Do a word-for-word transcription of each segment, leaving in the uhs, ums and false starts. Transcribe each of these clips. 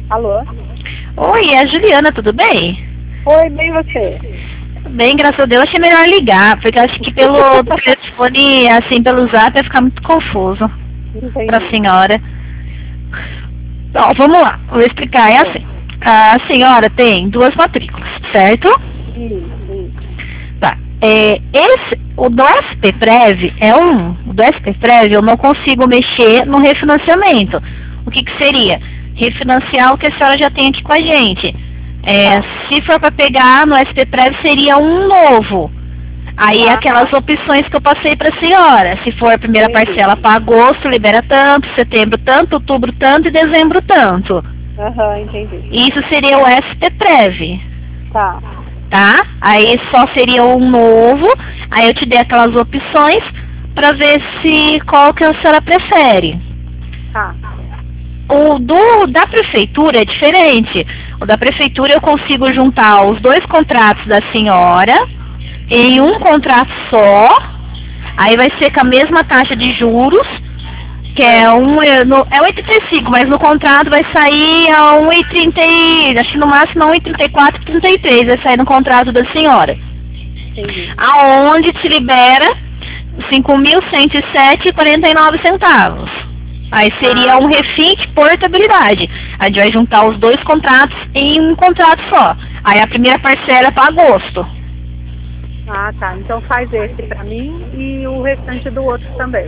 Alô? Oi, é a Juliana, tudo bem? Oi, bem você? Bem, graças a Deus, achei melhor ligar, porque acho que pelo telefone, assim, pelo zap, vai ficar muito confuso para a senhora. Bom, vamos lá, vou explicar, é assim. A senhora tem duas matrículas, certo? Sim, sim. Tá. É, esse, o do S P Prev é um. O do S P Prev eu não consigo mexer no refinanciamento. O que que seria? Refinanciar o que a senhora já tem aqui com a gente. É, Ah. Se for para pegar no S P Prev seria um novo. Aí Ah, aquelas tá. opções que eu passei para a senhora. Se for a primeira Entendi. parcela para agosto, libera tanto, setembro tanto, outubro tanto e dezembro tanto. Aham, entendi. Isso seria o S P Prev. Tá. Tá? Aí só seria um novo. Aí eu te dei aquelas opções para ver se qual que a senhora prefere. Tá. O do da prefeitura é diferente. O da prefeitura eu consigo juntar os dois contratos da senhora em um contrato só. Aí vai ser com a mesma taxa de juros, que é um é no, é um e trinta e cinco, mas no contrato vai sair a um e trinta, acho que no máximo um e trinta e quatro, trinta e três vai sair no contrato da senhora. Entendi. Aonde te libera cinco mil cento e sete reais e quarenta e nove centavos. Aí seria Ah. um refit portabilidade. A gente vai juntar os dois contratos em um contrato só. Aí a primeira parcela é para agosto. Ah, tá. Então faz esse pra mim e o restante do outro também.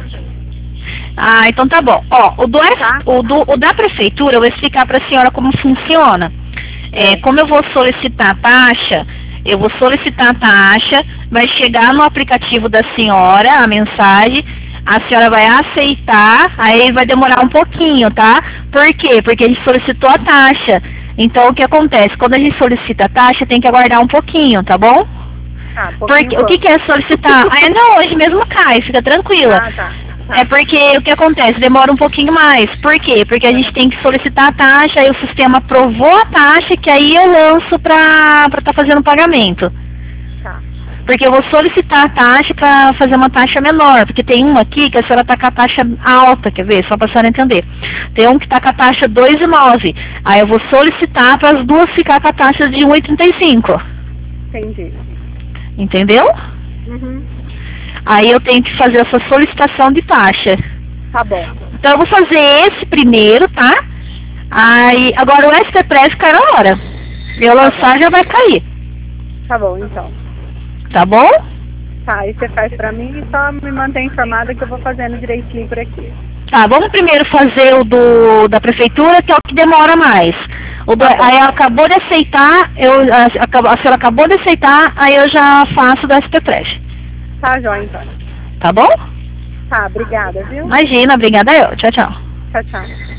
Ah, então tá bom. Ó, o do, Tá. o, do o da prefeitura eu vou explicar para a senhora como funciona. É, como eu vou solicitar a taxa, eu vou solicitar a taxa, vai chegar no aplicativo da senhora a mensagem, a senhora vai aceitar, aí vai demorar um pouquinho, tá? Por quê? Porque a gente solicitou a taxa. Então o que acontece? Quando a gente solicita a taxa, tem que aguardar um pouquinho, tá bom? Ah, Porque o que, que é solicitar? Ah, não, hoje mesmo cai, fica tranquila. Ah, tá. Tá. É porque o que acontece? Demora um pouquinho mais. Por quê? Porque a gente tem que solicitar a taxa, aí o sistema aprovou a taxa, que aí eu lanço pra estar tá fazendo o pagamento. Tá. Porque eu vou solicitar a taxa para fazer uma taxa menor, porque tem uma aqui que a senhora está com a taxa alta, quer ver? Só para a senhora entender. Tem um que está com a taxa dois vírgula nove. Aí eu vou solicitar para as duas ficar com a taxa de um vírgula trinta e cinco. Entendi. Entendeu? Uhum. Aí eu tenho que fazer essa solicitação de taxa. Tá bom. Então eu vou fazer esse primeiro, tá? Aí, agora o S P Prev cai na hora. Eu lançar já vai cair. Tá bom, então. Tá bom? Tá, aí você faz pra mim e só me mantém informada que eu vou fazendo direitinho por aqui. Tá, vamos primeiro fazer o do da prefeitura, que é o que demora mais. O do, aí ela acabou de aceitar, eu, a, a senhora acabou de aceitar, aí eu já faço do S P Prev. Tá, joia, então. Tá bom? Tá, obrigada, viu? Imagina, obrigada eu. Tchau, tchau. Tchau, tchau.